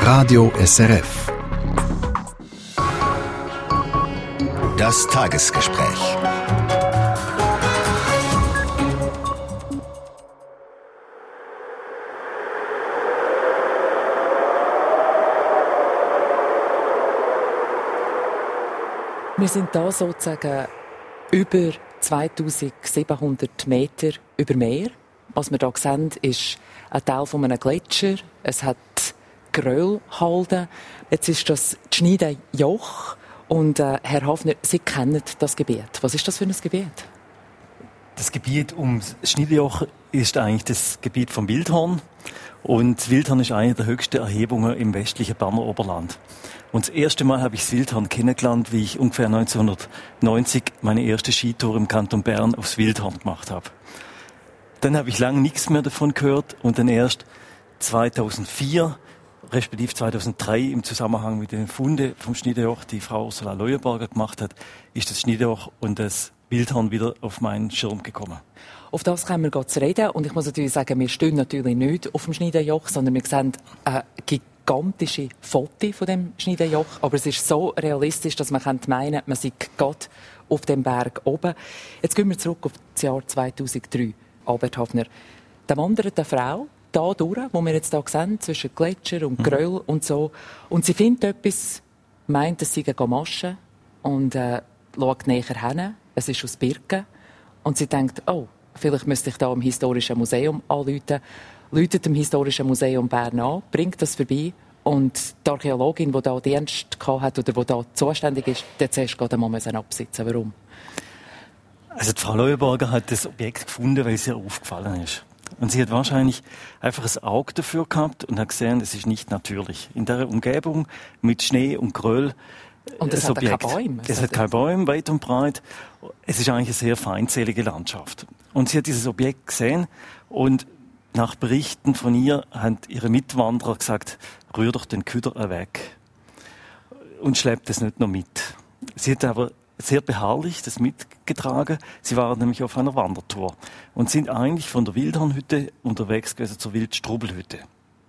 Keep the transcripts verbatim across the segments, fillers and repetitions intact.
Radio S R F. Das Tagesgespräch. Wir sind da sozusagen über zweitausendsiebenhundert Meter über Meer. Was wir hier sehen, ist ein Teil von einem Gletscher. Es hat Geröllhalden. Jetzt ist das Schniedenjoch. Und äh, Herr Hafner, Sie kennen das Gebiet. Was ist das für ein Gebiet? Das Gebiet um das Schniedenjoch ist eigentlich das Gebiet vom Wildhorn. Und Wildhorn ist eine der höchsten Erhebungen im westlichen Berner Oberland. Und das erste Mal habe ich das Wildhorn kennengelernt, wie ich ungefähr neunzehnhundertneunzig meine erste Skitour im Kanton Bern aufs Wildhorn gemacht habe. Dann habe ich lange nichts mehr davon gehört und dann erst zweitausendvier, respektive zweitausenddrei im Zusammenhang mit den Funden vom Schniedenjoch, die Frau Ursula Leuenberger gemacht hat, ist das Schniedenjoch und das Wildhorn wieder auf meinen Schirm gekommen. Auf das können wir zu reden. Und ich muss natürlich sagen, wir stehen natürlich nicht auf dem Schniedenjoch, sondern wir sehen eine gigantische Foto von dem Schniedenjoch. Aber es ist so realistisch, dass man meinen könnte, man sei gerade auf dem Berg oben. Jetzt gehen wir zurück auf das Jahr zweitausenddrei. Albert Hafner, da wandert eine Frau da durch, wo wir jetzt hier sehen, zwischen Gletscher und Geröll mhm. und so. Und sie findet etwas, meint, es sei eine Gamasche und äh, schaut näher hin. Es ist aus Birken. Und sie denkt, oh, vielleicht müsste ich da im Historischen Museum anrufen. Läutet dem Historischen Museum Bern an, bringt das vorbei. Und die Archäologin, die da Dienst hatte oder die da zuständig ist, die zuerst gerade einmal absitzen. Warum? Also die Frau Leuenberger hat das Objekt gefunden, weil es ihr aufgefallen ist. Und sie hat wahrscheinlich einfach ein Auge dafür gehabt und hat gesehen, es ist nicht natürlich. In dieser Umgebung mit Schnee und Geröll. Und es hat keine Bäume. Es hat keine Bäume, weit und breit. Es ist eigentlich eine sehr feindselige Landschaft. Und sie hat dieses Objekt gesehen und nach Berichten von ihr haben ihre Mitwanderer gesagt, rühr doch den Küder weg und schleppt es nicht noch mit. Sie hat aber sehr beharrlich das mitgetragen. Sie waren nämlich auf einer Wandertour und sind eigentlich von der Wildhornhütte unterwegs gewesen zur Wildstrubelhütte,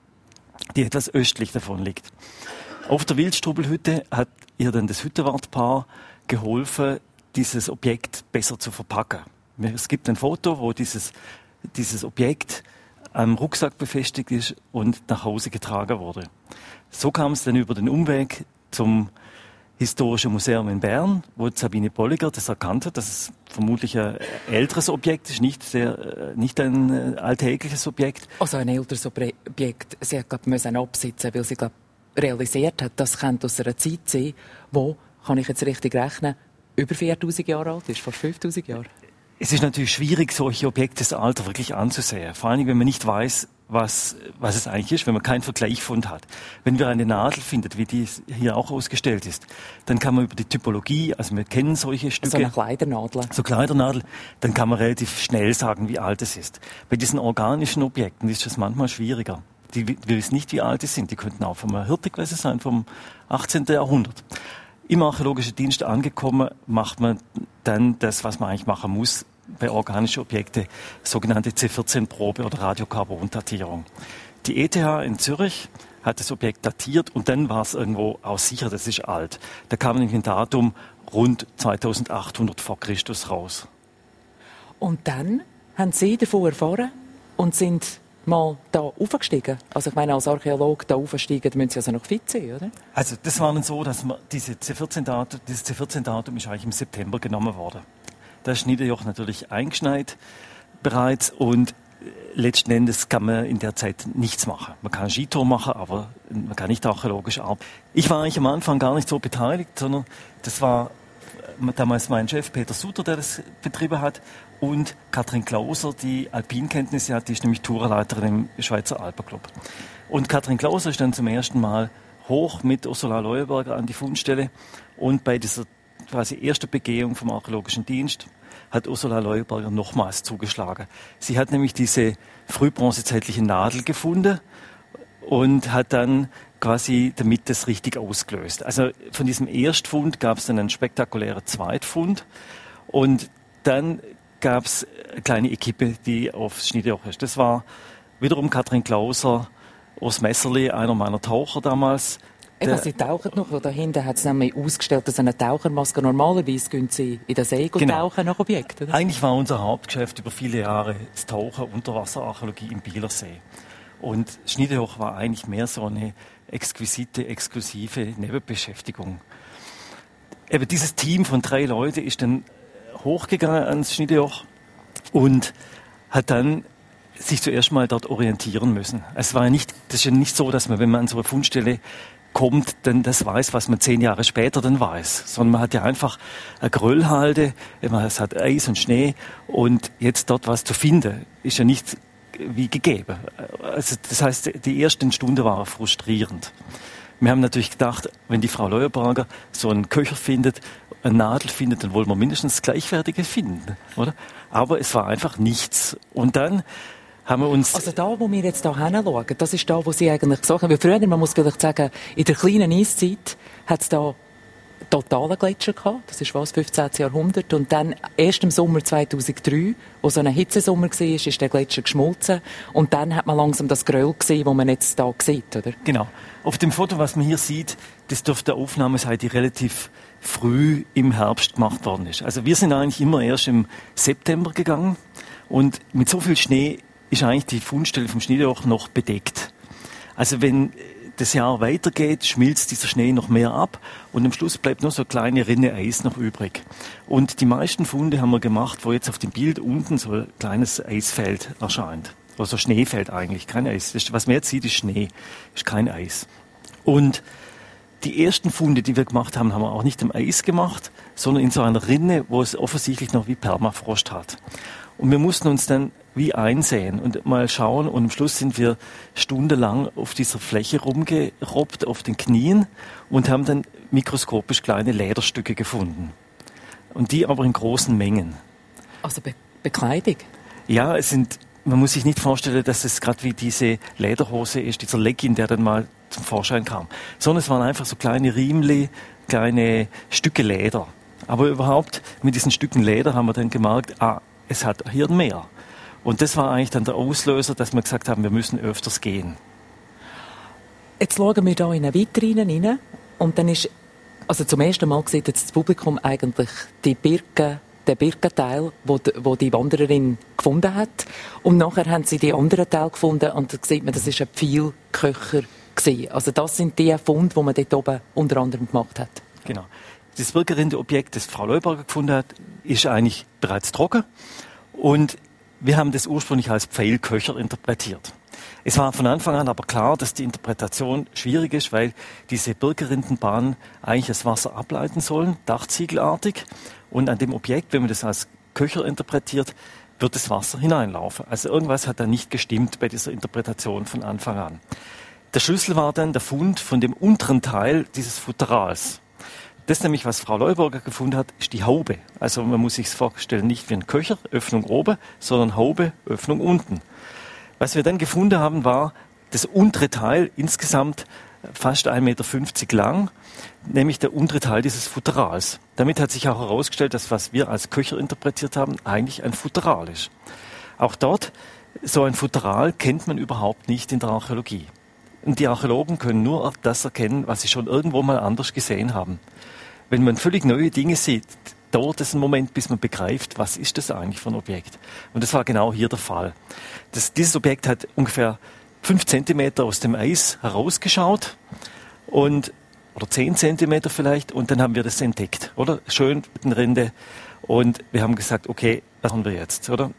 die etwas östlich davon liegt. Auf der Wildstrubelhütte hat ihr dann das Hüttenwartpaar geholfen, dieses Objekt besser zu verpacken. Es gibt ein Foto, wo dieses, dieses Objekt am Rucksack befestigt ist und nach Hause getragen wurde. So kam es dann über den Umweg zum Historischen Museum in Bern, wo Sabine Bolliger das erkannt hat, dass es vermutlich ein älteres Objekt ist, nicht, sehr, nicht ein alltägliches Objekt. Also ein älteres Objekt. Sie hat, glaube ich, absitzen, weil sie, glaube realisiert hat, das könnte aus einer Zeit sein, wo, kann ich jetzt richtig rechnen, über viertausend Jahre alt ist, fast fünftausend Jahre. Es ist natürlich schwierig, solche Objekte des Alters wirklich anzusehen. Vor allem, wenn man nicht weiß, was, was es eigentlich ist, wenn man keinen Vergleichsfund hat. Wenn wir eine Nadel findet, wie die hier auch ausgestellt ist, dann kann man über die Typologie, also wir kennen solche Stücke. So eine Kleidernadel. So Kleidernadel, dann kann man relativ schnell sagen, wie alt es ist. Bei diesen organischen Objekten ist das manchmal schwieriger. Die, wir wissen nicht, wie alt sie sind. Die könnten auch vom Hirte gewesen sein, vom achtzehnten Jahrhundert. Im Archäologischen Dienst angekommen, macht man dann das, was man eigentlich machen muss bei organischen Objekten, sogenannte C vierzehn Probe oder Radiokarbon-Datierung. Die E T H in Zürich hat das Objekt datiert und dann war es irgendwo auch sicher, das ist alt. Da kam nämlich ein Datum rund zweitausendachthundert vor Christus raus. Und dann haben Sie davon erfahren und sind mal da aufgestiegen? Also ich meine, als Archäologe da aufsteigen, müssen Sie also noch fit sein, oder? Also das war dann so, dass man diese C vierzehn-Datum, dieses C vierzehn-Datum ist eigentlich im September genommen worden. Da ist Schniedenjoch natürlich eingeschneit bereits und letzten Endes kann man in der Zeit nichts machen. Man kann eine Skitour machen, aber man kann nicht archäologisch arbeiten. Ich war eigentlich am Anfang gar nicht so beteiligt, sondern das war damals mein Chef Peter Suter, der das betrieben hat, und Katrin Klauser, die Alpinkenntnisse hat, die ist nämlich Tourenleiterin im Schweizer Alpenclub. Und Katrin Klauser ist dann zum ersten Mal hoch mit Ursula Leuenberger an die Fundstelle und bei dieser quasi ersten Begehung vom Archäologischen Dienst hat Ursula Leuenberger nochmals zugeschlagen. Sie hat nämlich diese frühbronzezeitliche Nadel gefunden und hat dann quasi damit das richtig ausgelöst. Also von diesem Erstfund gab es dann einen spektakulären Zweitfund und dann gab es eine kleine Equipe, die aufs Schniedenjoch ist. Das war wiederum Katrin Klauser, Urs Messerli, einer meiner Taucher damals. Eben, Sie tauchen noch, weil da hinten hat es nämlich ausgestellt, dass eine Tauchermaske, normalerweise gehen Sie in den See genau. tauchen nach Objekten. Eigentlich war unser Hauptgeschäft über viele Jahre das Tauchen, Unterwasserarchäologie im Bielersee. Und Schniedejoch war eigentlich mehr so eine exquisite, exklusive Nebenbeschäftigung. Eben dieses Team von drei Leuten ist dann hochgegangen ans Schniedejoch und hat dann sich zuerst mal dort orientieren müssen. Es war ja nicht, das ist ja nicht so, dass man, wenn man an so eine Fundstelle kommt, dann das weiß, was man zehn Jahre später dann weiß. Sondern man hat ja einfach eine Gröllhalde, es hat Eis und Schnee und jetzt dort was zu finden, ist ja nicht wie gegeben. Also das heißt, die ersten Stunden waren frustrierend. Wir haben natürlich gedacht, wenn die Frau Leuenberger so einen Köcher findet, eine Nadel findet, dann wollen wir mindestens das Gleichwertige finden, oder? Aber es war einfach nichts. Und dann haben wir uns... Also da, wo wir jetzt da hinschauen, das ist da, wo Sie eigentlich gesagt haben, weil früher, man muss vielleicht sagen, in der kleinen Eiszeit hat es da totalen Gletscher gehabt, das ist was, fünfzehnten Jahrhundert, und dann erst im Sommer zweitausenddrei, wo so ein Hitzesommer war, ist der Gletscher geschmolzen und dann hat man langsam das Geröll gesehen, das man jetzt da sieht, oder? Genau. Auf dem Foto, was man hier sieht, das dürfte eine Aufnahme sein, die relativ früh im Herbst gemacht worden ist. Also wir sind eigentlich immer erst im September gegangen und mit so viel Schnee ist eigentlich die Fundstelle vom Schniedejoch noch bedeckt. Also wenn das Jahr weitergeht, schmilzt dieser Schnee noch mehr ab und am Schluss bleibt nur so eine kleine Rinne Eis noch übrig. Und die meisten Funde haben wir gemacht, wo jetzt auf dem Bild unten so ein kleines Eisfeld erscheint. Also Schneefeld eigentlich, kein Eis. Das, was man jetzt sieht, ist Schnee, ist kein Eis. Und die ersten Funde, die wir gemacht haben, haben wir auch nicht im Eis gemacht, sondern in so einer Rinne, wo es offensichtlich noch wie Permafrost hat. Und wir mussten uns dann wie einsehen und mal schauen. Und am Schluss sind wir stundenlang auf dieser Fläche rumgerobbt, auf den Knien und haben dann mikroskopisch kleine Lederstücke gefunden. Und die aber in großen Mengen. Also Be- Bekleidung? Ja, es sind, man muss sich nicht vorstellen, dass es gerade wie diese Lederhose ist, dieser Legging, der dann mal zum Vorschein kam. Sondern es waren einfach so kleine Riemli, kleine Stücke Leder. Aber überhaupt mit diesen Stücken Leder haben wir dann gemerkt, ah, es hat hier mehr. Und das war eigentlich dann der Auslöser, dass wir gesagt haben, wir müssen öfters gehen. Jetzt schauen wir hier in eine Vitrine rein und dann ist, also zum ersten Mal sieht jetzt das Publikum eigentlich die Birke, den Birkenteil, wo die, wo die Wandererin gefunden hat. Und nachher haben sie die anderen Teile gefunden und da sieht man, das ist ein Pfeilköcher gewesen. Also das sind die Funde, die man dort oben unter anderem gemacht hat. Genau. Das Birkerinde-Objekt, das Frau Leuenberger gefunden hat, ist eigentlich bereits trocken und wir haben das ursprünglich als Pfeilköcher interpretiert. Es war von Anfang an aber klar, dass die Interpretation schwierig ist, weil diese Birkerindenbahnen eigentlich das Wasser ableiten sollen, dachziegelartig. Und an dem Objekt, wenn man das als Köcher interpretiert, wird das Wasser hineinlaufen. Also irgendwas hat da nicht gestimmt bei dieser Interpretation von Anfang an. Der Schlüssel war dann der Fund von dem unteren Teil dieses Futterals. Das nämlich, was Frau Leuenberger gefunden hat, ist die Haube. Also man muss sich vorstellen, nicht wie ein Köcher, Öffnung oben, sondern Haube, Öffnung unten. Was wir dann gefunden haben, war das untere Teil, insgesamt fast ein Meter fünfzig lang, nämlich der untere Teil dieses Futterals. Damit hat sich auch herausgestellt, dass was wir als Köcher interpretiert haben, eigentlich ein Futteral ist. Auch dort, so ein Futteral kennt man überhaupt nicht in der Archäologie. Und die Archäologen können nur das erkennen, was sie schon irgendwo mal anders gesehen haben. Wenn man völlig neue Dinge sieht, dauert es einen Moment, bis man begreift, was ist das eigentlich für ein Objekt. Und das war genau hier der Fall. Das, dieses Objekt hat ungefähr fünf Zentimeter aus dem Eis herausgeschaut und, oder zehn Zentimeter vielleicht, und dann haben wir das entdeckt, oder? Schön mit den Rinde. Und wir haben gesagt, okay, was machen wir jetzt, oder?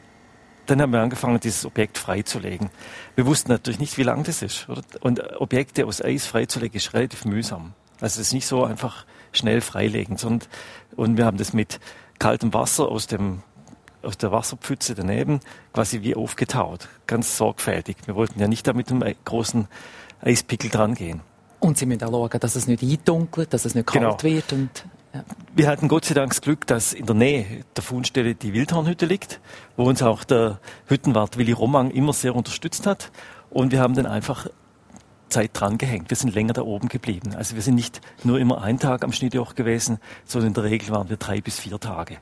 Dann haben wir angefangen, dieses Objekt freizulegen. Wir wussten natürlich nicht, wie lang das ist, oder? Und Objekte aus Eis freizulegen ist relativ mühsam. Also es ist nicht so einfach schnell freilegen, sondern, und wir haben das mit kaltem Wasser aus dem, aus der Wasserpfütze daneben quasi wie aufgetaut. Ganz sorgfältig. Wir wollten ja nicht da mit einem großen Eispickel dran gehen. Und Sie müssen auch schauen, dass es nicht eindunkelt, dass es nicht kalt Genau. wird. Und, ja. Wir hatten Gott sei Dank das Glück, dass in der Nähe der Fundstelle die Wildhornhütte liegt, wo uns auch der Hüttenwart Willi Romang immer sehr unterstützt hat. Und wir haben dann einfach Zeit dran gehängt. Wir sind länger da oben geblieben. Also wir sind nicht nur immer einen Tag am Schniedejoch gewesen, sondern in der Regel waren wir drei bis vier Tage.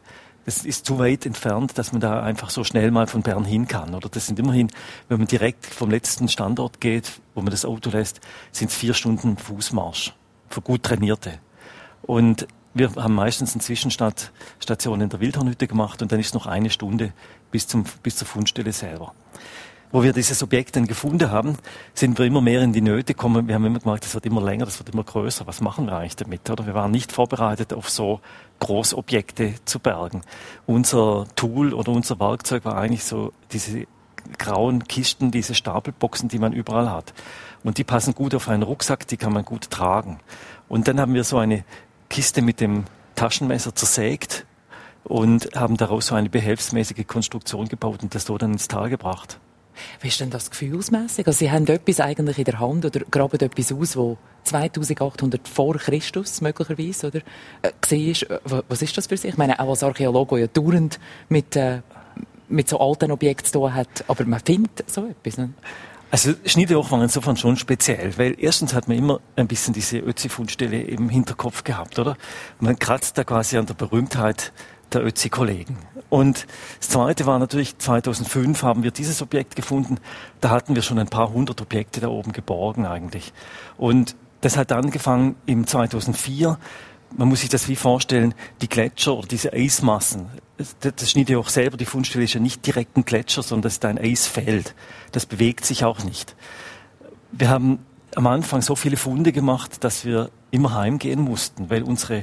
das ist zu weit entfernt, dass man da einfach so schnell mal von Bern hin kann. Oder das sind immerhin, wenn man direkt vom letzten Standort geht, wo man das Auto lässt, sind es vier Stunden Fußmarsch für gut Trainierte. Und wir haben meistens eine Zwischenstation in der Wildhornhütte gemacht und dann ist noch eine Stunde bis zum, bis zur Fundstelle selber. Wo wir dieses Objekt dann gefunden haben, sind wir immer mehr in die Nöte gekommen. Wir haben immer gemerkt, das wird immer länger, das wird immer größer. Was machen wir eigentlich damit? Oder? Wir waren nicht vorbereitet, auf so Großobjekte zu bergen. Unser Tool oder unser Werkzeug war eigentlich so diese grauen Kisten, diese Stapelboxen, die man überall hat. Und die passen gut auf einen Rucksack, die kann man gut tragen. Und dann haben wir so eine Kiste mit dem Taschenmesser zersägt und haben daraus so eine behelfsmäßige Konstruktion gebaut und das so dann ins Tal gebracht. Wie ist denn das gefühlsmässig? Also Sie haben etwas eigentlich in der Hand oder graben etwas aus, wo zweitausendachthundert vor Christus möglicherweise oder äh, war. Was ist das für Sie? Ich meine, auch als Archäologe, der ja dauernd mit, äh, mit so alten Objekten zu tun hat, aber man findet so etwas. Ne? Also Schniedejoch war insofern schon speziell, weil erstens hat man immer ein bisschen diese Ötzi-Fundstelle im Hinterkopf gehabt, oder? Man kratzt da quasi an der Berühmtheit der Ötzi-Kollegen. Und das Zweite war natürlich, zweitausendfünf haben wir dieses Objekt gefunden. Da hatten wir schon ein paar hundert Objekte da oben geborgen eigentlich. Und das hat angefangen im zweitausendvier. Man muss sich das wie vorstellen, die Gletscher oder diese Eismassen. Das Schniedejoch selber, die Fundstelle ist ja nicht direkt ein Gletscher, sondern das ist ein Eisfeld. Das bewegt sich auch nicht. Wir haben am Anfang so viele Funde gemacht, dass wir immer heimgehen mussten, weil unsere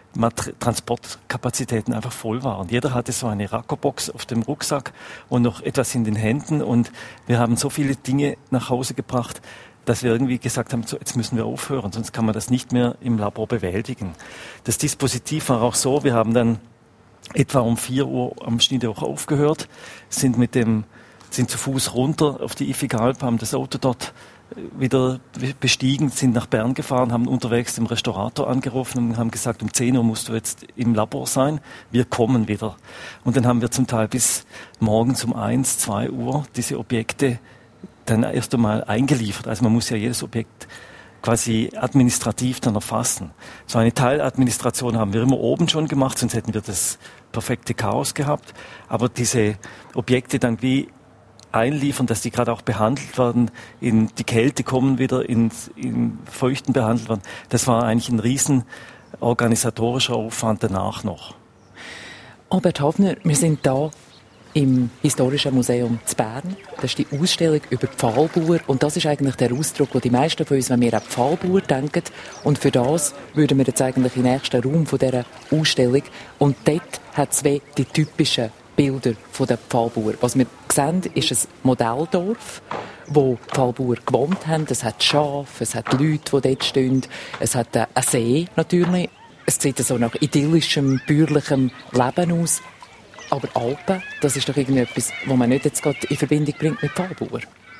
Transportkapazitäten einfach voll waren. Jeder hatte so eine Rackerbox auf dem Rucksack und noch etwas in den Händen und wir haben so viele Dinge nach Hause gebracht, dass wir irgendwie gesagt haben, so, jetzt müssen wir aufhören, sonst kann man das nicht mehr im Labor bewältigen. Das Dispositiv war auch so, wir haben dann etwa um vier Uhr am Schniedejoch aufgehört, sind mit dem, sind zu Fuß runter auf die Iffig-Alp, haben das Auto dort wieder bestiegen, sind nach Bern gefahren, haben unterwegs den Restaurator angerufen und haben gesagt, um zehn Uhr musst du jetzt im Labor sein, wir kommen wieder. Und dann haben wir zum Teil bis morgens um eins, zwei Uhr diese Objekte dann erst einmal eingeliefert. Also man muss ja jedes Objekt quasi administrativ dann erfassen. So eine Teiladministration haben wir immer oben schon gemacht, sonst hätten wir das perfekte Chaos gehabt. Aber diese Objekte dann wie einliefern, dass die gerade auch behandelt werden, in die Kälte kommen wieder, in, in Feuchten behandelt werden. Das war eigentlich ein riesen organisatorischer Aufwand danach noch. Albert Hafner, wir sind da im Historischen Museum zu Bern. Das ist die Ausstellung über die Pfahlbauer. Und das ist eigentlich der Ausdruck, den die meisten von uns, wenn wir an Pfahlbauer denken. Und für das würden wir jetzt eigentlich in den nächsten Raum von dieser Ausstellung. Und dort hat es die typischen Bilder der Pfahlbauer. Was wir sehen, ist ein Modelldorf, wo die Pfahlbauer gewohnt haben. Es hat Schafe, es hat Leute, die dort stehen. Es hat einen See natürlich. Es sieht so nach idyllischem, bäuerlichem Leben aus. Aber Alpen, das ist doch irgendetwas, was man nicht jetzt gerade in Verbindung bringt mit Pfahlbauer.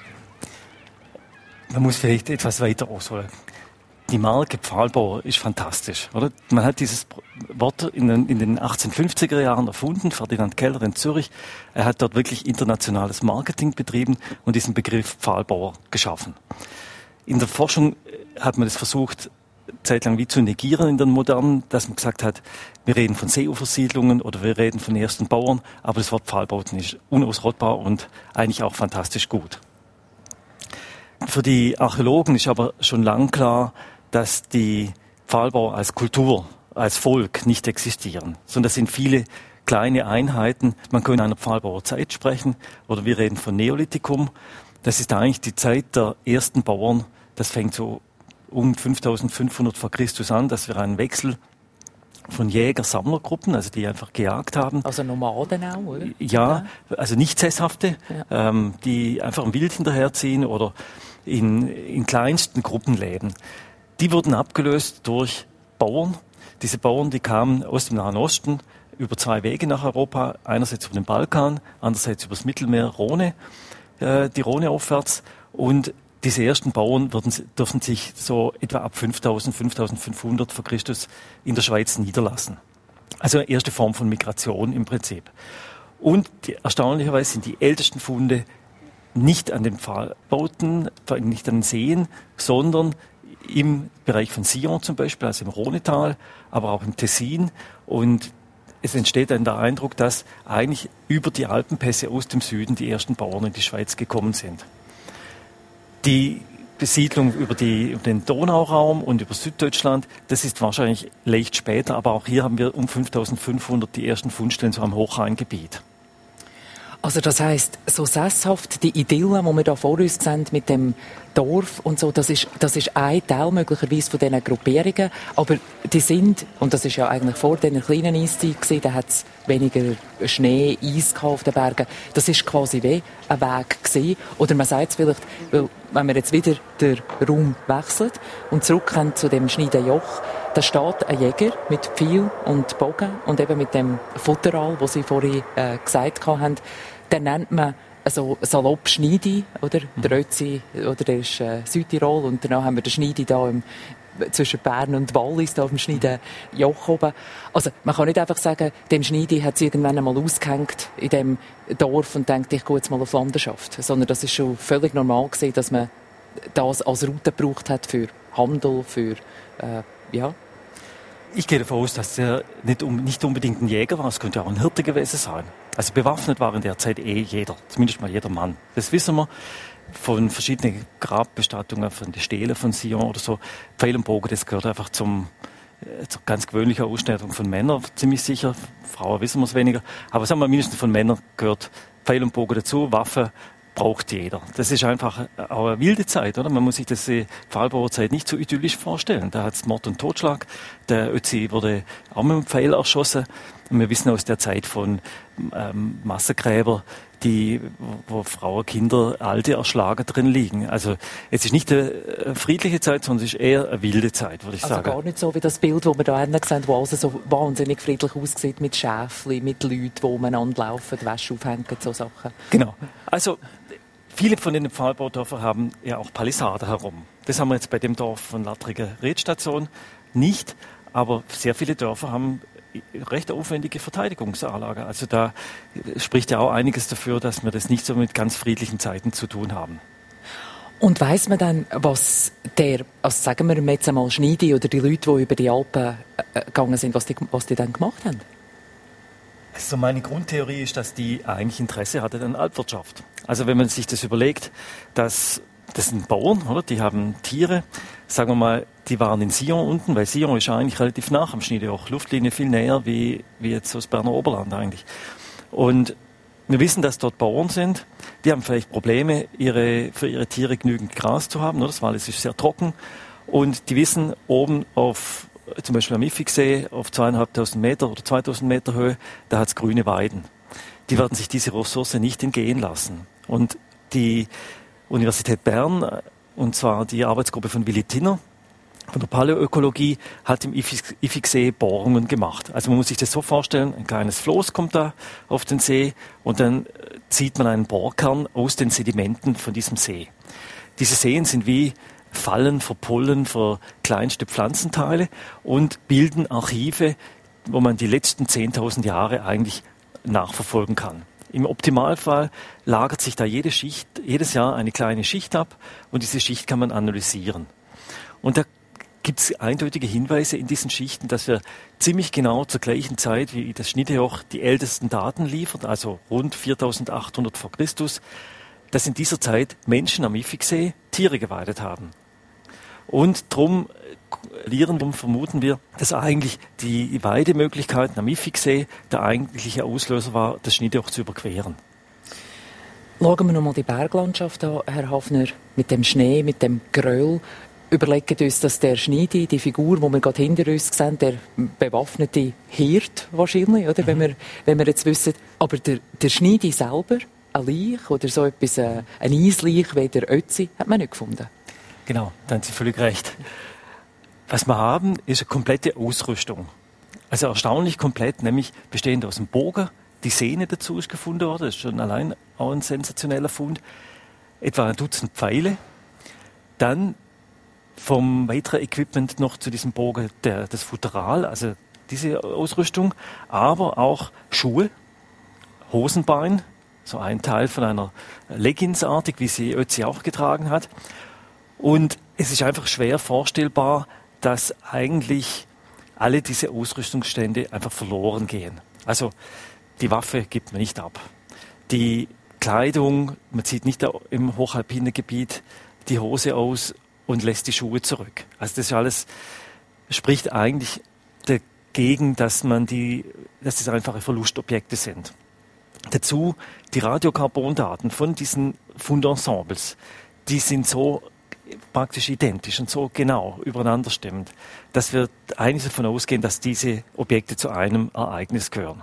Man muss vielleicht etwas weiter ausholen. Die Marke Pfahlbauer ist fantastisch, oder? Man hat dieses Wort in den, in den achtzehnhundertfünfziger Jahren erfunden, Ferdinand Keller in Zürich. Er hat dort wirklich internationales Marketing betrieben und diesen Begriff Pfahlbauer geschaffen. In der Forschung hat man das versucht, zeitlang wie zu negieren in den modernen, dass man gesagt hat, wir reden von Seeufersiedlungen oder wir reden von ersten Bauern, aber das Wort Pfahlbauten ist unausrottbar und eigentlich auch fantastisch gut. Für die Archäologen ist aber schon lang klar, dass die Pfahlbauer als Kultur, als Volk nicht existieren, sondern das sind viele kleine Einheiten. Man kann in einer Pfahlbauerzeit sprechen oder wir reden von Neolithikum. Das ist eigentlich die Zeit der ersten Bauern. Das fängt so um fünftausendfünfhundert vor Christus an, dass wir einen Wechsel von Jäger-Sammlergruppen, also die einfach gejagt haben. Also Nomaden auch, oder? Ja, also nicht Sesshafte, ja. ähm, die einfach im Wild hinterherziehen oder in, in kleinsten Gruppen leben. Die wurden abgelöst durch Bauern. Diese Bauern, die kamen aus dem Nahen Osten über zwei Wege nach Europa, einerseits über den Balkan, andererseits über das Mittelmeer, Rhone, äh, die Rhone aufwärts. Und diese ersten Bauern würden, dürfen sich so etwa ab fünftausend, fünftausendfünfhundert vor Christus in der Schweiz niederlassen. Also eine erste Form von Migration im Prinzip. Und die, erstaunlicherweise sind die ältesten Funde nicht an den Pfahlbauten, nicht an den Seen, sondern im Bereich von Sion zum Beispiel, also im Rhonetal, aber auch im Tessin. Und es entsteht dann der Eindruck, dass eigentlich über die Alpenpässe aus dem Süden die ersten Bauern in die Schweiz gekommen sind. Die Besiedlung über, die, über den Donauraum und über Süddeutschland, das ist wahrscheinlich leicht später, aber auch hier haben wir um fünftausendfünfhundert die ersten Fundstellen so am Hochrheingebiet. Also das heisst, so sesshaft, die Idylle, die wir da vor uns sehen mit dem Dorf und so, das ist, das ist ein Teil möglicherweise von diesen Gruppierungen, aber die sind, und das ist ja eigentlich vor dieser kleinen Eiszeit gewesen, da hat es weniger Schnee, Eis auf den Bergen, das ist quasi wie ein Weg gewesen. Oder man sagt es vielleicht, weil, wenn wir jetzt wieder den Raum wechseln und zurückkommen zu dem Schneidenjoch, da steht ein Jäger mit Pfeil und Bogen und eben mit dem Futteral, das Sie vorhin äh, gesagt haben, den nennt man also salopp Schneidi, oder? Mhm. Der Ötzi, oder der ist äh, Südtirol und danach haben wir den Schneidi da im, zwischen Bern und Wallis, da auf dem Schneidenjoch oben. Also man kann nicht einfach sagen, dem Schneidi hat es irgendwann einmal ausgehängt in dem Dorf und denkt, ich gehe jetzt mal auf Landwirtschaft. Sondern das ist schon völlig normal gewesen, dass man das als Route gebraucht hat für Handel, für, äh, ja. Ich gehe davon aus, dass er nicht, um, nicht unbedingt ein Jäger war, es könnte auch ein Hirte gewesen sein. Also bewaffnet war in der Zeit eh jeder, zumindest mal jeder Mann. Das wissen wir von verschiedenen Grabbestattungen, von den Stelen von Sion oder so. Pfeil und Bogen, das gehört einfach zum, äh, zur ganz gewöhnlichen Ausstattung von Männern, ziemlich sicher. Frauen wissen wir es weniger. Aber sagen wir, mindestens von Männern gehört Pfeil und Bogen dazu, Waffe braucht jeder. Das ist einfach auch eine wilde Zeit, oder? Man muss sich das die Pfahlbauerzeit nicht so idyllisch vorstellen. Da hat es Mord und Totschlag. Der Ötzi wurde auch mit einem Pfeil erschossen. Und wir wissen aus der Zeit von ähm, Massengräber, die, wo, wo Frauen, Kinder, Alte erschlagen drin liegen. Also es ist nicht eine friedliche Zeit, sondern es ist eher eine wilde Zeit, würde ich also sagen. Also gar nicht so wie das Bild, das wir da hinten sehen, wo alles so wahnsinnig friedlich aussieht, mit Schäfchen, mit Leuten, die umeinander laufen, die Wäsche aufhängen, so Sachen. Genau. Also viele von den Pfahlbaudörfern haben ja auch Palisaden herum. Das haben wir jetzt bei dem Dorf von Lattrigen Redstation nicht, aber sehr viele Dörfer haben recht aufwendige Verteidigungsanlage. Also da spricht ja auch einiges dafür, dass wir das nicht so mit ganz friedlichen Zeiten zu tun haben. Und weiss man dann, was der, also sagen wir jetzt einmal Schneidi oder die Leute, die über die Alpen äh, gegangen sind, was die, was die dann gemacht haben? Also meine Grundtheorie ist, dass die eigentlich Interesse hatten an Alpwirtschaft. Also wenn man sich das überlegt, dass das sind Bauern, oder? Die haben Tiere, sagen wir mal, die waren in Sion unten, weil Sion ist eigentlich relativ nah am Schneidenjoch, Luftlinie viel näher wie, wie jetzt das Berner Oberland eigentlich. Und wir wissen, dass dort Bauern sind, die haben vielleicht Probleme, ihre, für ihre Tiere genügend Gras zu haben, oder? Das Wal ist sehr trocken. Und die wissen, oben auf, zum Beispiel am Iffigsee, auf zweieinhalbtausend Meter oder zweitausend Meter Höhe, da hat es grüne Weiden. Die werden sich diese Ressource nicht entgehen lassen. Und die Universität Bern, und zwar die Arbeitsgruppe von Willi Tinner, von der Paläoökologie, hat im Iffigsee Bohrungen gemacht. Also man muss sich das so vorstellen, ein kleines Floß kommt da auf den See und dann zieht man einen Bohrkern aus den Sedimenten von diesem See. Diese Seen sind wie Fallen für Pollen, für kleinste Pflanzenteile und bilden Archive, wo man die letzten zehntausend Jahre eigentlich nachverfolgen kann. Im Optimalfall lagert sich da jede Schicht, jedes Jahr eine kleine Schicht ab und diese Schicht kann man analysieren. Und da gibt es eindeutige Hinweise in diesen Schichten, dass wir ziemlich genau zur gleichen Zeit wie das Schneidenjoch die ältesten Daten liefert, also rund viertausendachthundert vor Christus, dass in dieser Zeit Menschen am Iffigsee Tiere geweidet haben. Und drum drum vermuten wir, dass eigentlich die Weidemöglichkeiten am Iffigsee der eigentliche Auslöser war, das Schneidenjoch zu überqueren. Schauen wir noch mal die Berglandschaft an, Herr Hafner, mit dem Schnee, mit dem Geröll. Überlegen uns, dass der Schneidi, die Figur, die wir gerade hinter uns sehen, der bewaffnete Hirt wahrscheinlich, oder? Mhm. Wenn wir, wenn wir jetzt wissen, aber der, der Schneidi selber, ein Leich oder so etwas, äh, ein Eisleich wie der Ötzi, hat man nicht gefunden. Genau, da haben Sie völlig recht. Was wir haben, ist eine komplette Ausrüstung. Also erstaunlich komplett, nämlich bestehend aus einem Bogen. Die Sehne dazu ist gefunden worden, das ist schon allein auch ein sensationeller Fund. Etwa ein Dutzend Pfeile. Dann vom weiteren Equipment noch zu diesem Bogen der, das Futteral, also diese Ausrüstung, aber auch Schuhe, Hosenbein, so ein Teil von einer Leggingsartig, wie sie Ötzi auch getragen hat. Und es ist einfach schwer vorstellbar, dass eigentlich alle diese Ausrüstungsstände einfach verloren gehen. Also die Waffe gibt man nicht ab. Die Kleidung, man zieht nicht im hochalpinen Gebiet die Hose aus und lässt die Schuhe zurück. Also das alles spricht eigentlich dagegen, dass man die, dass das einfache Verlustobjekte sind. Dazu die Radiokarbondaten von diesen Fundensembles, die sind so praktisch identisch und so genau übereinander stimmend, dass wir eigentlich davon ausgehen, dass diese Objekte zu einem Ereignis gehören.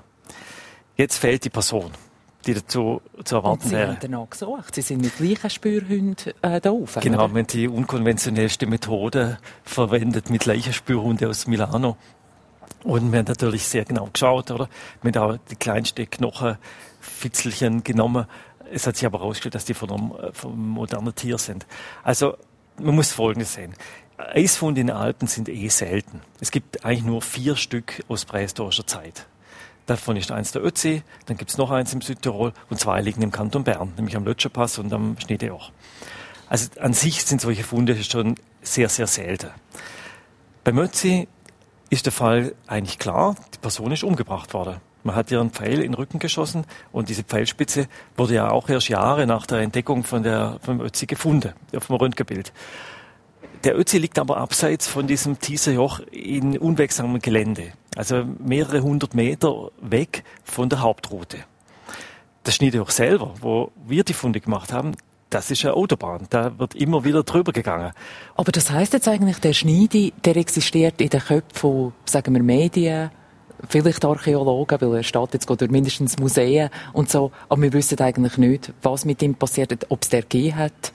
Jetzt fehlt die Person, die dazu zu erwarten und Sie wäre. haben danach gesucht. Sie sind mit Leichenspürhunden äh, da rauf. Genau, oder? wir haben die unkonventionellste Methode verwendet mit Leichenspürhunden aus Milano. Und wir haben natürlich sehr genau geschaut, oder? Wir haben auch die kleinsten Knochenfitzelchen genommen. Es hat sich aber herausgestellt, dass die von einem, von einem modernen Tier sind. Also, man muss Folgendes sehen. Eisfunde in den Alpen sind eh selten. Es gibt eigentlich nur vier Stück aus prähistorischer Zeit. Davon ist eins der Ötzi, dann gibt es noch eins im Südtirol und zwei liegen im Kanton Bern, nämlich am Lötscherpass und am Schneedejoch. Also an sich sind solche Funde schon sehr, sehr selten. Beim Ötzi ist der Fall eigentlich klar, die Person ist umgebracht worden. Man hat ihr einen Pfeil in den Rücken geschossen und diese Pfeilspitze wurde ja auch erst Jahre nach der Entdeckung von der, vom Ötzi gefunden, auf dem Röntgenbild. Der Ötzi liegt aber abseits von diesem Tieserjoch in unwegsamem Gelände, also mehrere hundert Meter weg von der Hauptroute. Das Schneedejoch selber, wo wir die Funde gemacht haben, das ist eine Autobahn, da wird immer wieder drüber gegangen. Aber das heisst jetzt eigentlich, der Schneide, der existiert in den Köpfen von, sagen wir, Medien, vielleicht Archäologen, weil er steht jetzt durch mindestens Museen und so, aber wir wissen eigentlich nicht, was mit ihm passiert hat, ob es der gegeben hat.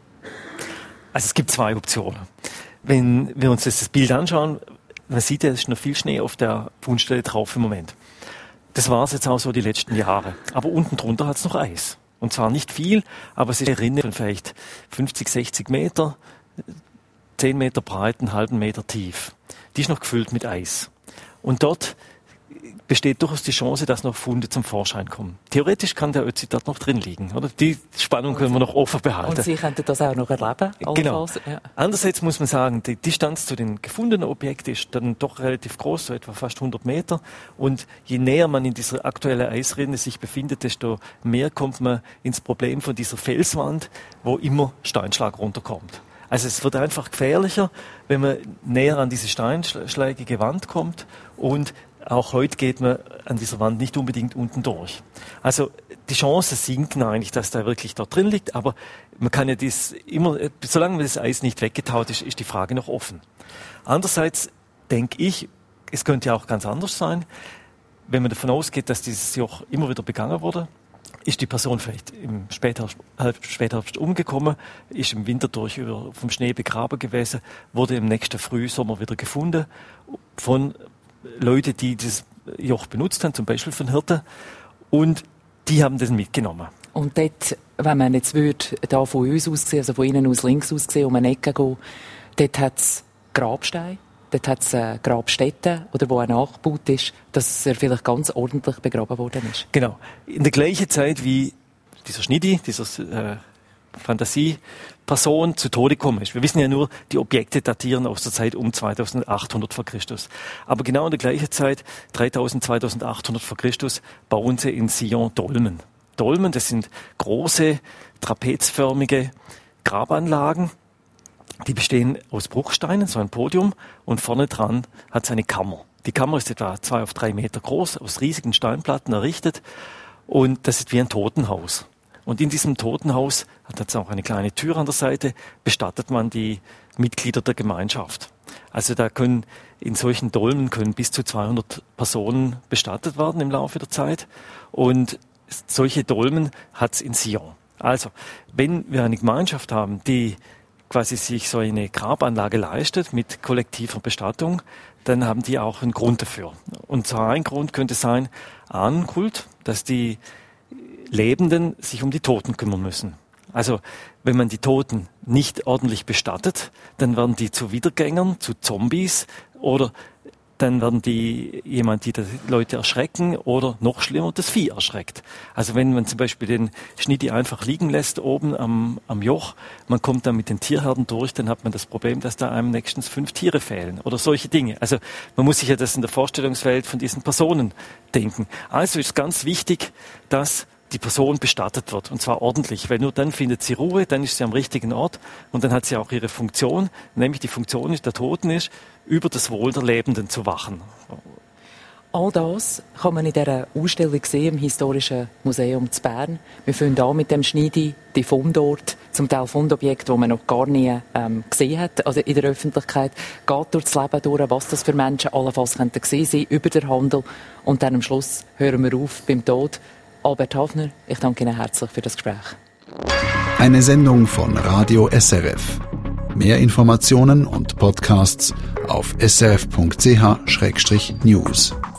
Also es gibt zwei Optionen. Wenn wir uns das Bild anschauen, man sieht ja, es ist noch viel Schnee auf der Fundstelle drauf im Moment. Das war es jetzt auch so die letzten Jahre. Aber unten drunter hat es noch Eis. Und zwar nicht viel, aber es ist eine Rinne von vielleicht fünfzig, sechzig Meter, zehn Meter breit, einen halben Meter tief. Die ist noch gefüllt mit Eis. Und dort besteht durchaus die Chance, dass noch Funde zum Vorschein kommen. Theoretisch kann der Ötzi dort noch drin liegen, oder? Die Spannung können wir noch offen behalten. Und Sie könnten das auch noch erleben? Genau. Ja. Andererseits muss man sagen, die Distanz zu den gefundenen Objekten ist dann doch relativ groß, so etwa fast hundert Meter. Und je näher man in dieser aktuellen Eisrinne sich befindet, desto mehr kommt man ins Problem von dieser Felswand, wo immer Steinschlag runterkommt. Also es wird einfach gefährlicher, wenn man näher an diese steinschlägige Wand kommt, und auch heute geht man an dieser Wand nicht unbedingt unten durch. Also die Chancen sinken eigentlich, dass da wirklich dort drin liegt, aber man kann ja dies immer, solange das Eis nicht weggetaut ist, ist die Frage noch offen. Andererseits denke ich, es könnte ja auch ganz anders sein, wenn man davon ausgeht, dass dieses Joch immer wieder begangen wurde. Ist die Person vielleicht im Spätherbst, Spätherbst umgekommen, ist im Winter durch über, vom Schnee begraben gewesen, wurde im nächsten Frühsommer wieder gefunden von Leuten, die das Joch benutzt haben, zum Beispiel von Hirten, und die haben das mitgenommen. Und dort, wenn man jetzt würde, da von uns aus gesehen, also von innen aus links aus gesehen, um eine Ecke gehen, dort hat es Grabsteine, dort hat es äh, Grabstätten, oder wo er nachgebaut ist, dass er vielleicht ganz ordentlich begraben worden ist. Genau. In der gleichen Zeit wie dieser Schneidi, dieser äh, Fantasieperson zu Tode gekommen ist. Wir wissen ja nur, die Objekte datieren aus der Zeit um zweitausendachthundert vor Christus. Aber genau in der gleichen Zeit, dreitausend, zweitausendachthundert vor Christus, bauen sie in Sion Dolmen. Dolmen, das sind große, trapezförmige Grabanlagen. Die bestehen aus Bruchsteinen, so ein Podium, und vorne dran hat es eine Kammer. Die Kammer ist etwa zwei auf drei Meter groß, aus riesigen Steinplatten errichtet, und das ist wie ein Totenhaus. Und in diesem Totenhaus hat es auch eine kleine Tür an der Seite, bestattet man die Mitglieder der Gemeinschaft. Also da können, in solchen Dolmen können bis zu zweihundert Personen bestattet werden im Laufe der Zeit. Und solche Dolmen hat es in Sion. Also, wenn wir eine Gemeinschaft haben, die quasi sich so eine Grabanlage leistet mit kollektiver Bestattung, dann haben die auch einen Grund dafür. Und zwar ein Grund könnte sein Ahnenkult, dass die Lebenden sich um die Toten kümmern müssen. Also wenn man die Toten nicht ordentlich bestattet, dann werden die zu Wiedergängern, zu Zombies oder dann werden die jemand, die die Leute erschrecken oder noch schlimmer, das Vieh erschreckt. Also wenn man zum Beispiel den Schnitti einfach liegen lässt oben am, am Joch, man kommt dann mit den Tierherden durch, dann hat man das Problem, dass da einem nächstens fünf Tiere fehlen oder solche Dinge. Also man muss sich ja das in der Vorstellungswelt von diesen Personen denken. Also ist ganz wichtig, dass die Person bestattet wird, und zwar ordentlich, weil nur dann findet sie Ruhe, dann ist sie am richtigen Ort und dann hat sie auch ihre Funktion, nämlich die Funktion ist, der Toten ist, über das Wohl der Lebenden zu wachen. All das kann man in dieser Ausstellung sehen im Historischen Museum zu Bern. Wir fangen an mit dem Schneidi, die Fundort, zum Teil Fundobjekte, die man noch gar nie ähm, gesehen hat, also in der Öffentlichkeit, geht durch das Leben durch, was das für Menschen allenfalls könnten gesehen sein, über den Handel, und dann am Schluss hören wir auf beim Tod. Albert Hafner, ich danke Ihnen herzlich für das Gespräch. Eine Sendung von Radio S R F. Mehr Informationen und Podcasts auf s r f punkt c h schrägstrich news.